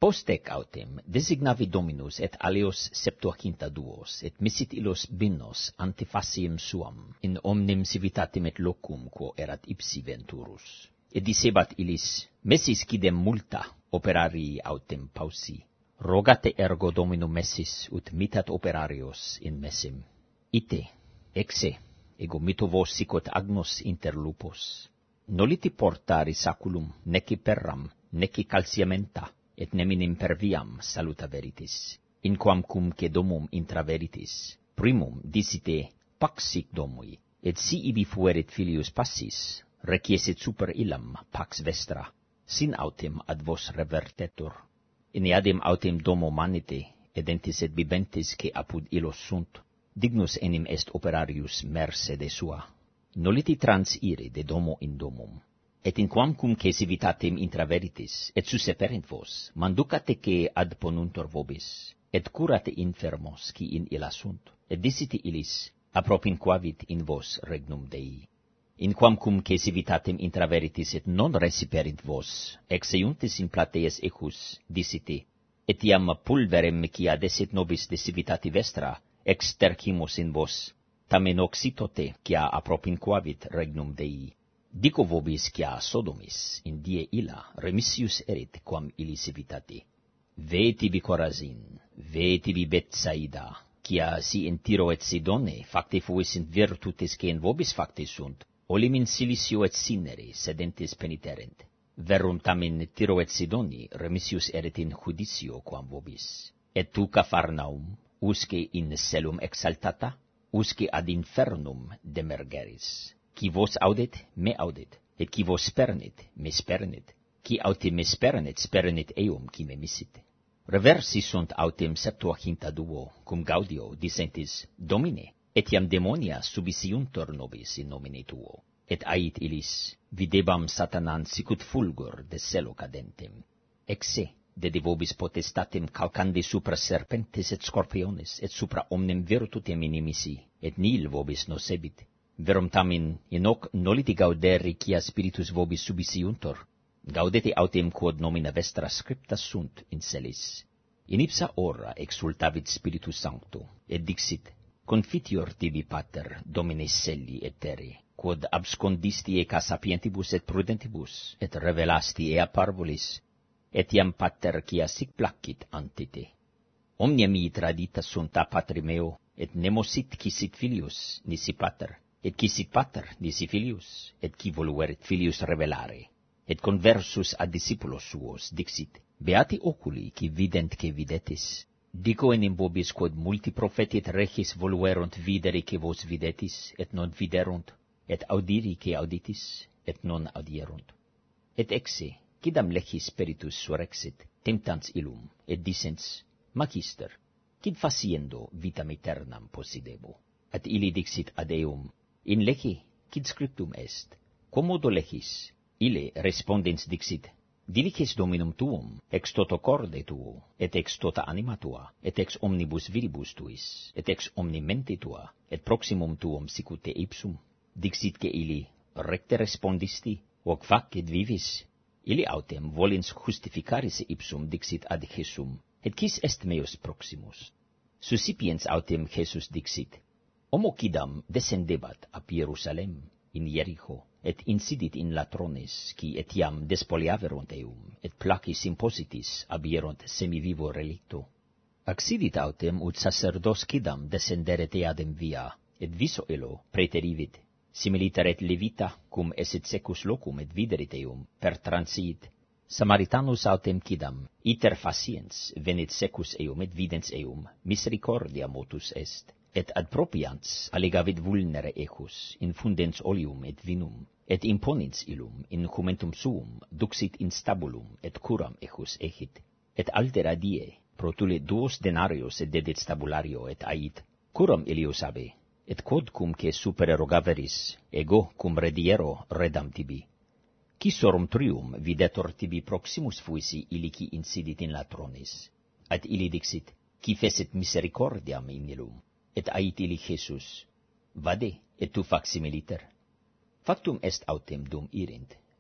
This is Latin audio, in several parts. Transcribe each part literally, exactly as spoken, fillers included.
Postec autem designavi Dominus et alios septuaginta duos, et misit illos binos antifaciem suam, in omnem civitatem et locum quo erat ipsi venturus. Et dicebat illis, messis quidem multa operarii autem pausi. Rogate ergo Dominum messis, ut mitat operarios in messem. Ite, exe, ego mito vos sicot agnos inter lupos. Noliti portari saculum, neci perram, neci calciamenta, et neminem per viam saluta veritis. In quamcum che domum intra veritis, primum dicite pax sic domui, et si ibi fuerit filius passis, reciesit super illam pax vestra, sin autem ad vos revertetur. In eadem autem domo manite, edentis et bibentis che apud illos sunt, dignus enim est operarius mercede sua. Noliti transire de domo in domum. Et in quamcum che civitatem intra veritis, et susseperent vos, manducate che ad ponuntur vobis, et curate infermos qui in illa sunt, et dicite illis, apropinquavit in vos regnum Dei. In quamcum che civitatem intra veritis et non reciperint vos, exeiuntis in plateas ecus, dicite, etiam pulverem quia desit nobis de civitati vestra, extercimus in vos, tamen oxitote quia apropinquavit regnum Dei. Dico vobis quia Sodomis in die illa remissius erit quam illi civitati. Ve tibi Corazin, ve tibi Betsaida, quia si in Tiro et Sidone facte fuissint virtutes che in vobis facte sunt, olim in Cilicio et Sinere sedentes peniterent. Verum tamen Tiro et Sidoni remissius erit in judicio quam vobis. Et tu Capharnaum, usque in celum exaltata, usque ad infernum demergeris. Qui vos audet, me audet, et qui vos spernit, me spernit. Qui autem me spernit, spernit eum qui me misit. Reversi sunt autem septuaginta duo, cum Gaudio, dicentis, Domine, etiam demonia subisiuntur nobis in nomine tuo. Et ait illis, videbam Satanan sicut fulgur de celo cadentem. Exe, de de vobis potestatem calcandi supra serpentes et scorpiones, et supra omnem virtutem inimisi, et nil vobis nocebit. Verum tamen in hoc noliti gauderi quia spiritus vobis subisiuntur, gaudete autem quod nomina vestra scripta sunt in celis. In ipsa ora exultavit Spiritus Sancto, et dixit, confitior tibi pater, Domine celi et terre, quod abscondisti eca sapientibus et prudentibus, et revelasti ea parvulis, etiam pater quia sic placit ante te. Omnia mi tradita sunt a patri meo, et nemo sit qui sit filius, nisi pater, et qui sit pater, nisi filius, et qui voluerit filius revelare. Et conversus ad discipulos suos dixit, beati oculi qui vident que videtis. Dico enim vobis quod multi profeti et regis voluerunt videre que vos videtis, et non viderunt, et audiri que auditis, et non audierunt. Et exe, quidam legis spiritus surrexit, temptans illum, et dicens, Magister, quid faciendo vitam aeternam possidebo? At illi dixit ad eum, in lege, quid scriptum est? Quomodo legis? Ille respondens dixit, diliges Dominum tuum, ex toto corde tuo, et ex tota anima tua, et ex omnibus viribus tuis, et ex omni mente tua, et proximum tuum sicute ipsum. Dixit que illi, recte respondisti, hoc fac et vivis. Illi autem volens justificaris ipsum dixit ad Jesum, et quis est meus proximus? Susipiens autem Jesus dixit, homo quidam descendebat ab Hierusalem, in Jericho, et insidit in latrones, qui etiam despoliaverunt eum, et placis impositis abierunt semivivo relicto. Accidit autem ut sacerdos quidam descenderet eadem via, et viso illo preterivit, similiteret levita, cum esit secus locum et viderit eum, per transit. Samaritanus autem quidam, iter faciens, venit secus eum et videns eum, misericordia motus est. Et ad propians allegavit vulnere ecus, infundens oleum et vinum, et imponens illum in jumentum suum, duxit in stabulum, et curam ecus ecit. Et altera die, protule duos denarios et dedit stabulario, et ait, curam illius habe, et quodcum que supere rogaveris, ego cum rediero redam tibi. Qui sorum trium videtur tibi proximus fuisi illi qui insidit in latronis. Ad illi dixit, qui fecit misericordiam in illum. Et ait illi Jesus, vade, et tu facsimiliter. Factum est autem dum irint,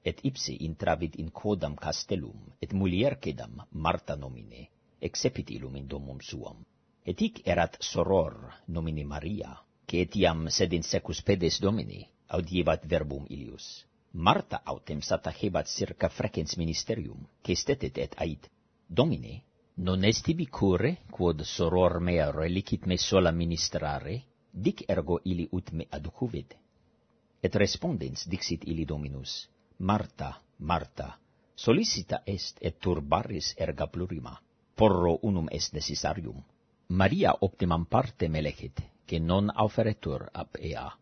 et ipse intravit in quodam castellum, et mulier quedam Marta nomine, excepit illum in domum suam. Et hic erat soror nomine Maria, que etiam sed in secus pedes Domini audievat verbum illius. Marta autem satacebat circa frecens ministerium, que stetet et ait, Domine, non est tibi cure, quod soror mea relicit me sola ministrare, dic ergo illi ut me aducuvit. Et respondens dixit illi Dominus, Marta, Marta, solicita est et turbaris erga plurima, porro unum est necessarium. Maria optimam partem elegit, que non auferetur ab ea.